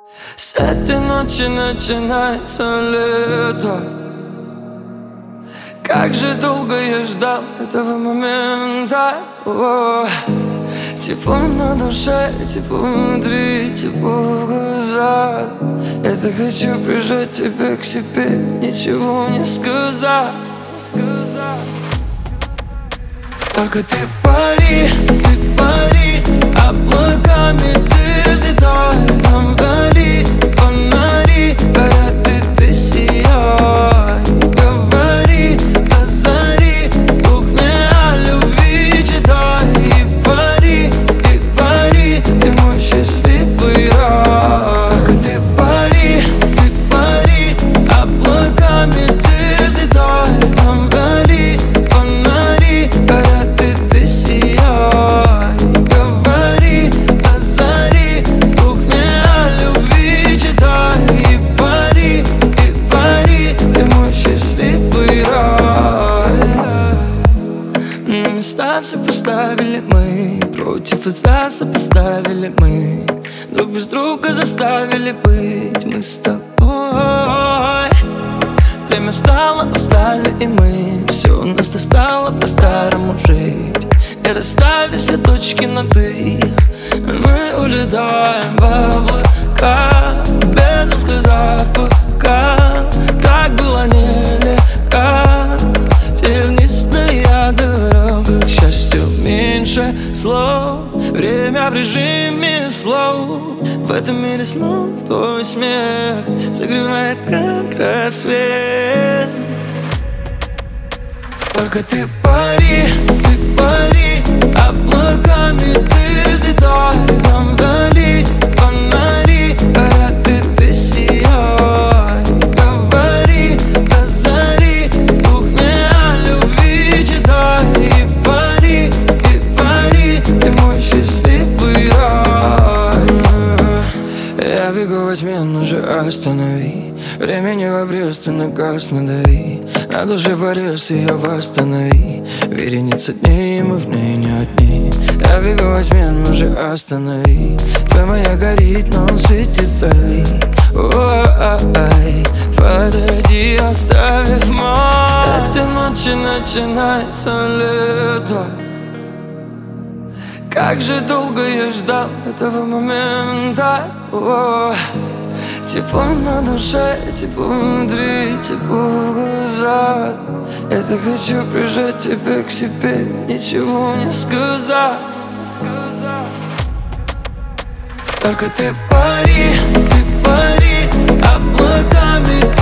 С этой ночи начинается лето. Как же долго я ждал этого момента. Тепло на душе, тепло внутри, тепло в глазах. Я так хочу прижать тебя к себе, ничего не сказав. Только ты пари, облаками ты взлетай. Там вдали фонари горят, и ты сияй. Говори до зари, вслух мне о любви читай. И пари, ты мой счастливый рай. Только ты пари, облаками ты взлетай. Там вдали фонари горят, и ты сияй. Говори до зари, вслух мне о любви читай. И пари, ты мой счастливый рай. На места все поставили мы, против и за сопоставили мы, друг без друга заставили быть мы с тобой. Время встало, устали и мы, все у нас стало по-старому жить. И расставили все точки над «и». Мы улетаем в облака, бедом сказав пока. Так было нелегко, тернистая дорога. К счастью, меньше слов, время в режиме слов. В этом мире снов твой смех согревает, как рассвет. Только ты пари, облаками ты взлетай. Там вдали фонари горят, и ты сияй. Говори до зари, вслух мне о любви читай. И пари, ты мой счастливый рай. Я бегу во тьме, но же останови. Времени в обрез, ты на газ надави. На душе порез, ее восстанови. Вереница дней, мы в ней не одни. Я бегу во тьме, но же останови. Твоя моя горит, но он светит вдали. Ой, позади оставив мой. С этой ночи начинается лето. Как же долго я ждал этого момента. Тепло на душе, тепло внутри, тепло в глазах. Я так хочу прижать тебя к себе, ничего не сказав. Только ты пари, облаками